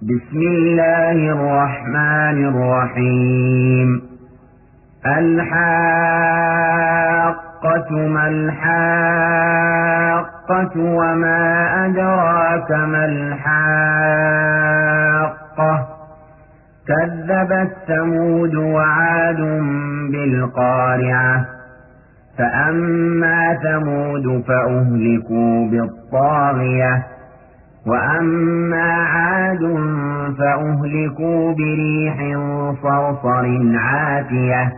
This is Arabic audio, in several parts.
بسم الله الرحمن الرحيم. الحاقة ما الحاقة وما أدراك ما الحاقة. كذبت ثمود وعاد بالقارعة. فأما ثمود فأهلكوا بالطاغية، وأما عاد فأهلكوا بريح صرصر عاتية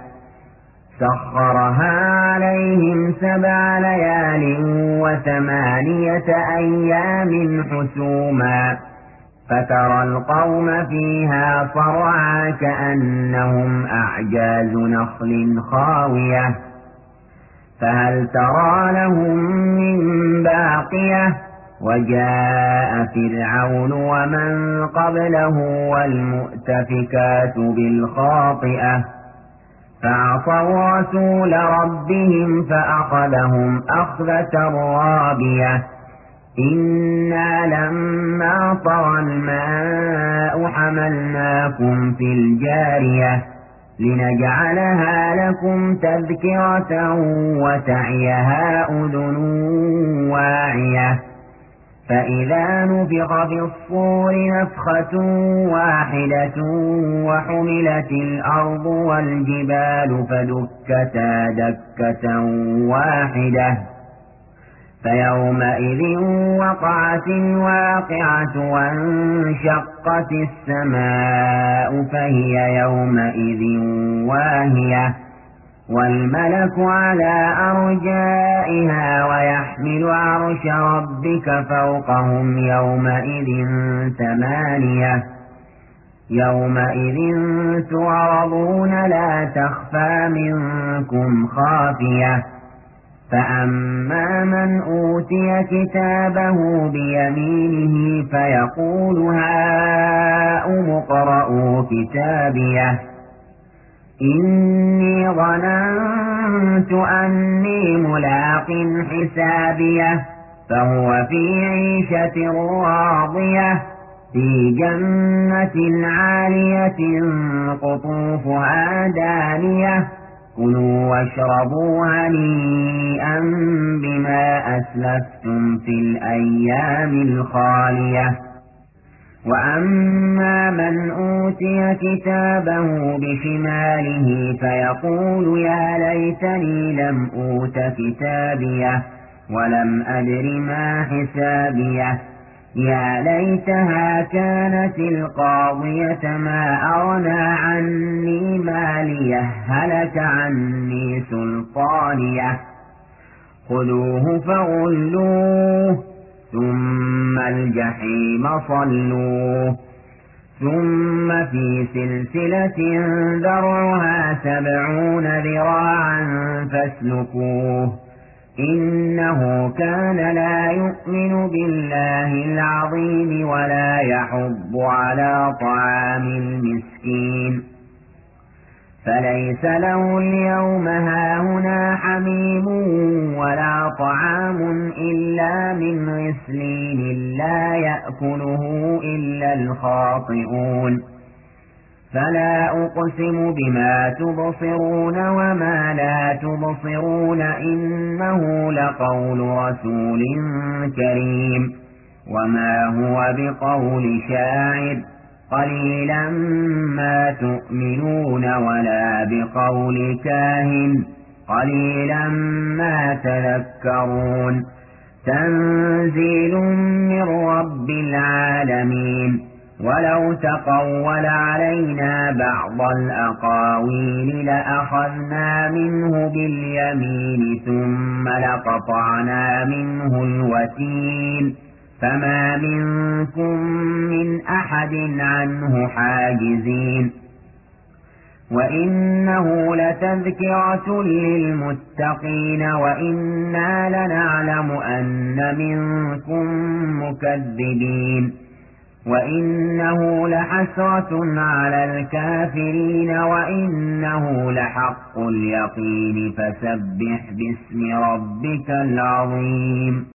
سخرها عليهم 7 ليال و8 أيام حسوما، فترى القوم فيها صرعى كأنهم أعجاز نخل خاوية، فهل ترى لهم من باقية. وجاء فرعون ومن قبله والمؤتفكات بالخاطئة، فعصوا رسول ربهم فأخذهم أخذة رابية. إنا لما طغى الماء حملناكم في الجارية لنجعلها لكم تذكرة وتعيها أذن واعية. فإذا نفخ في الصور نفخة واحدة وحملت الأرض والجبال فدكتا دكة واحدة، فيومئذ وقعت الواقعة وانشقت السماء فهي يومئذ واهية، والملك على أرجائها ويحمل عرش ربك فوقهم يومئذ 8. يومئذ تعرضون لا تخفى منكم خافية. فأما من أوتي كتابه بيمينه فيقول هاؤم اقرءوا كتابيه إني ظننت أني ملاق حسابيه. فهو في عيشة راضية في جنة عالية قطوفها دانية. كلوا واشربوا هنيئا بما أسلفتم في الأيام الخالية. وأما من أوتي كتابه بشماله فيقول يا ليتني لم أوت كتابيه ولم أدر ما حسابيه. يا ليتها كانت القاضية ما أغنى عني ماليه هلك عني سلطانيه. خذوه فغلوه ثم الجحيم صلوه ثم في سلسلة ذرعها 70 ذراعا فاسلكوه إنه كان لا يؤمن بالله العظيم ولا يحض على طعام المسكين. فليس له اليوم هاهنا حميم ولا طعام إلا من غسلين لا يأكله إلا الخاطئون. فلا أقسم بما تبصرون وما لا تبصرون إنه لقول رسول كريم وما هو بقول شاعر قليلا ما تؤمنون ولا بقول كاهن قليلا ما تذكرون. تنزيل من رب العالمين. ولو تقول علينا بعض الأقاويل لأخذنا منه باليمين ثم لقطعنا منه الوتين فما منكم من أحد عنه حاجزين. وإنه لتذكرة للمتقين وإنا لنعلم أن منكم مكذبين. وإنه لحسرة على الكافرين وإنه لحق اليقين. فسبح باسم ربك العظيم.